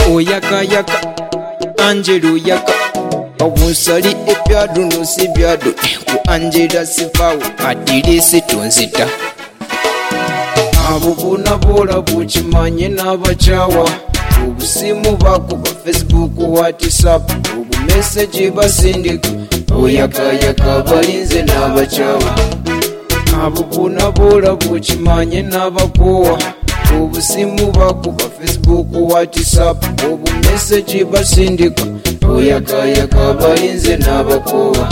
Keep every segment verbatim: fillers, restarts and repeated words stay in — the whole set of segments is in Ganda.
oyaka yaka Angelo yaka obunsali ebyadu nosi byadu ku Angela sifawo adirisi tunzita abo bonna bola bukimanye n'abakyawa obusimu bakuba Facebook WhatsApp obumeseji basindika oyakayaka balinze n'abakyawa abo bonna bola bukimanye n'abakowa obusimu bakuba Facebook WhatsApp obumeseji basindika oyakayaka balinze n'abakowa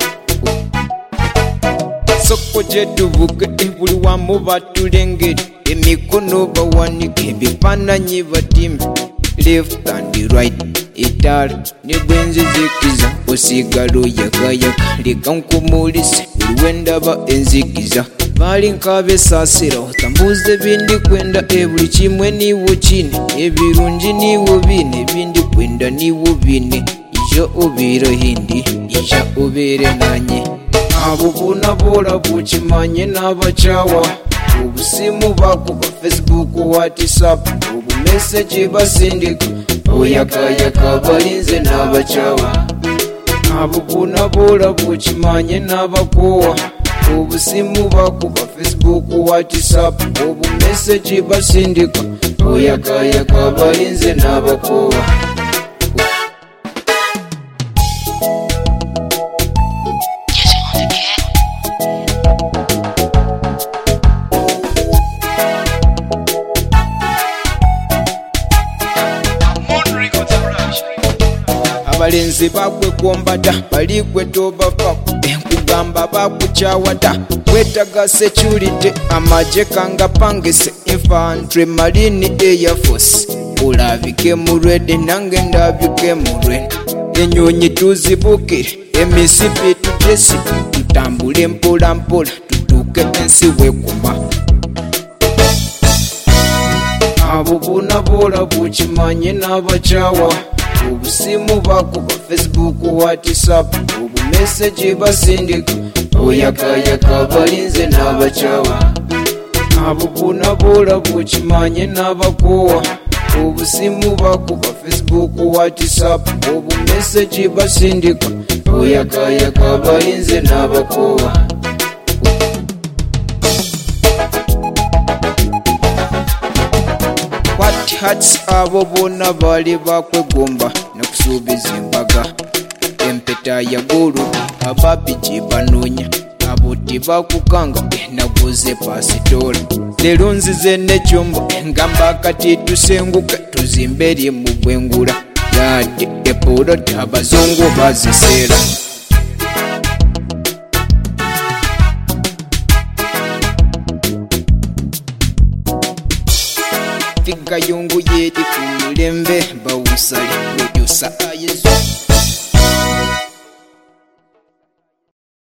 soko jetuvuge buli wamu batulengere emikono bawanike ebifaananyi batimbe left and right etala ne bwenzizikiza osigala oyakayaka leka nkumulise buli wendaba enzikiza bali nkabesasira otambuze bindi kwenda ebuli kimwe niwo kine ebirungi niwo bine bindi kwenda niwo bine ijo obire hindi ija obere nanye abo bonna bola bukimanye n'abakyawa obusimu bakuba Facebook WhatsApp obumeseji basindika oyakayaka balinze n'abakyawa abo bonna bola bukimanye n'abakowa obusimu bakuba Facebook WhatsApp obumeseji basindika oyakayaka balinze n'abakowa abalenzi bakwe kwombada bali kwe tobavako enkugamba bakukyawada kwetaga security amaje kanga pangise infantry marine air force olabike mulwede nange ndabike mulwede enyonyi tuzibukire emisipi tutesi tutambule mpola mpola tutuke ensi wekuma abo bonna bola bukimanye n'abakyawa obusimu bakuba Facebook WhatsApp obumeseji basindika oyakayaka balinze n'abakyawa abo bonna bola bukimanye n'abakowa obusimu bakuba Facebook WhatsApp obumeseji basindika oyakayaka balinze n'abakowa What hats abo bonna bali bakwegomba nakusuubiza embaga empeta ya gulu ababiji banoonya abo tibakukanga naguze pasitola leero nzize nekyombo ngamba kati tusenguke tuzimbe eri mu bwengula yadde epoloti abazungu baziseera Figa yungu yedi kumulembe bawusali producer ayezu